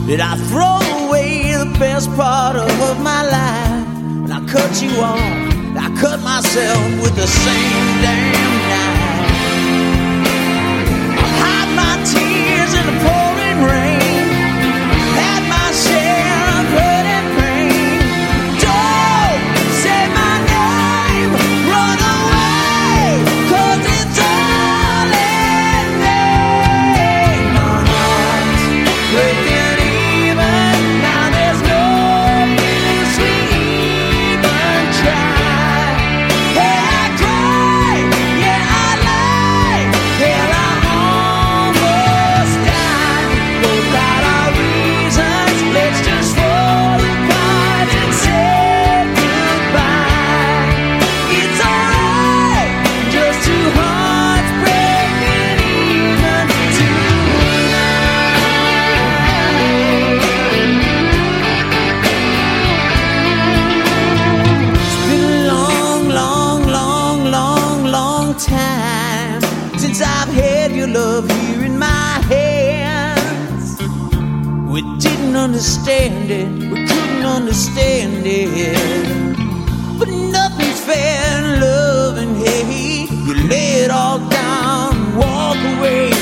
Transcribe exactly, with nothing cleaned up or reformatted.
Did I throw away the best part of my life? And I cut you off, I cut myself with the same damn knife. I hide my tears in the pouring rain, had my share of hurt and pain. Don't say my name, run away, 'cause it's all in vain. My heart's breaking even, now there's no use we even try. Hey, I cry, yeah, I lie, hell, I almost died. Both got our reasons, let's just fall apart and say goodbye. It's alright, just two hearts breaking even tonight. It's been a long, long, long, long, long time since I've had your love here in my hands. We didn't understand it, we couldn't understand it, but nothing's fair in love, and hey, you lay it all down, walk away.